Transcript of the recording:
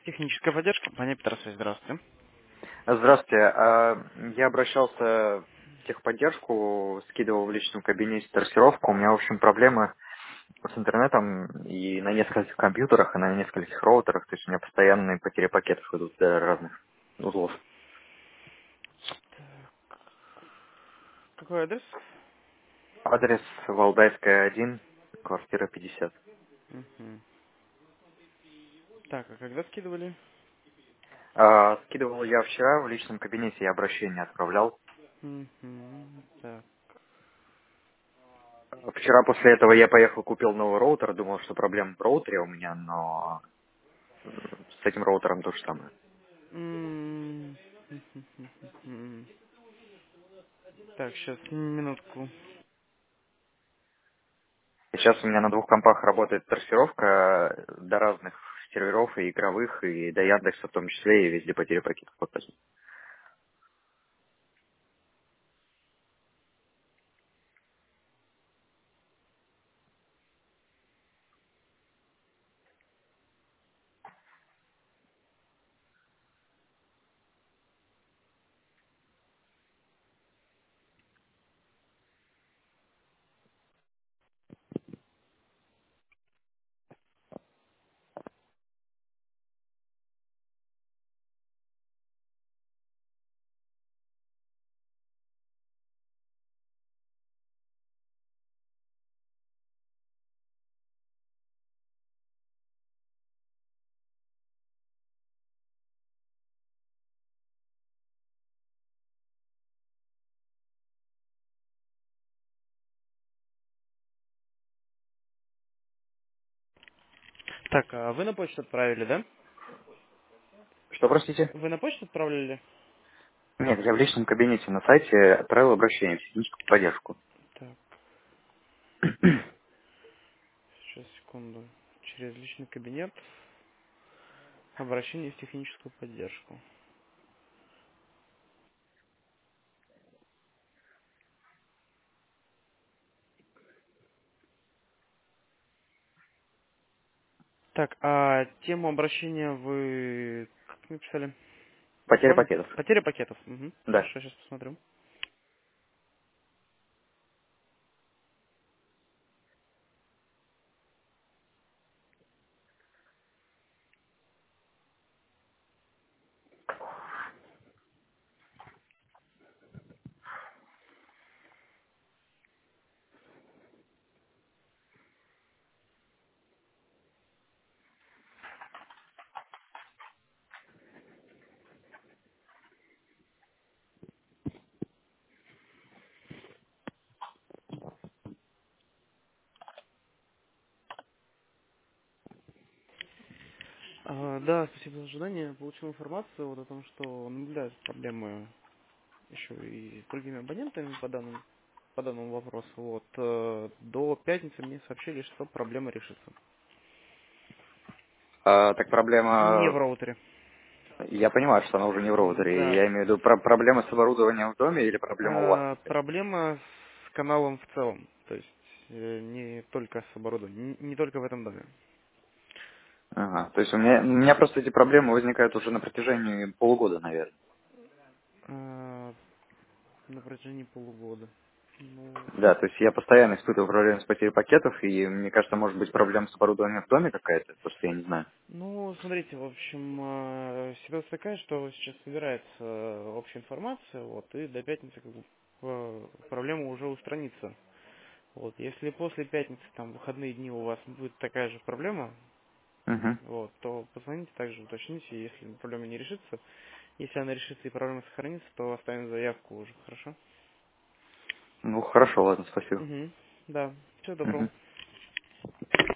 Техническая поддержка, компания Петросвязь, здравствуйте. Здравствуйте. Я обращался в техподдержку, скидывал в личном кабинете трассировку. У меня, в общем, проблемы с интернетом и на нескольких компьютерах, и на нескольких роутерах. То есть у меня постоянные потери пакетов идут до разных узлов. Какой адрес? Адрес Валдайская, 1, квартира 50. Мгм. Так, а когда скидывали? Скидывал я вчера в личном кабинете, я обращение отправлял. Мгм. Так. Вчера после этого я поехал, купил новый роутер, думал, что проблема в роутере у меня, но с этим роутером то же самое. М, Мгм. Так, сейчас, минутку. Сейчас у меня на двух компах работает трассировка до разных серверов и игровых, и до Яндекса в том числе, и везде потери пакетов показывает. Так, а вы на почту отправили, да? Что, простите? Вы на почту отправляли? Нет, я в личном кабинете на сайте отправил обращение в техническую поддержку. Так, сейчас, секунду. Через личный кабинет. Обращение в техническую поддержку. Так, а тему обращения вы как написали? Потеря Помните? пакетов. Потеря пакетов. Угу. Да. Хорошо, сейчас посмотрю. Да, спасибо за ожидание. Получил информацию вот о том, что наблюдаются проблемы еще и с другими абонентами по данному вопросу. Вот, до пятницы мне сообщили, что проблема решится. Так Не в проблема... роутере. Я понимаю, что она уже не в роутере. Да. Я имею в виду проблема с оборудованием в доме или проблема у вас конкретно? Проблема с каналом в целом. То есть не только с оборудованием, не только в этом доме. Ага. То есть у меня просто эти проблемы возникают уже на протяжении полугода, наверное. А, на протяжении полугода. Ну, Да, то есть я постоянно испытываю проблемы с потерей пакетов, и мне кажется, может быть проблема с оборудованием в доме какая-то, просто я не знаю. Ну, смотрите, в общем, ситуация такая, что сейчас собирается общая информация, вот, и до пятницы как бы, проблема уже устранится. Вот, если после пятницы, там, выходные дни у вас будет такая же проблема, Угу. вот, то позвоните также, уточните, если проблема не решится. Если она решится и проблема сохранится, то оставим заявку уже, хорошо? Ну, хорошо, ладно, спасибо. Угу, да, всего доброго. Мгм.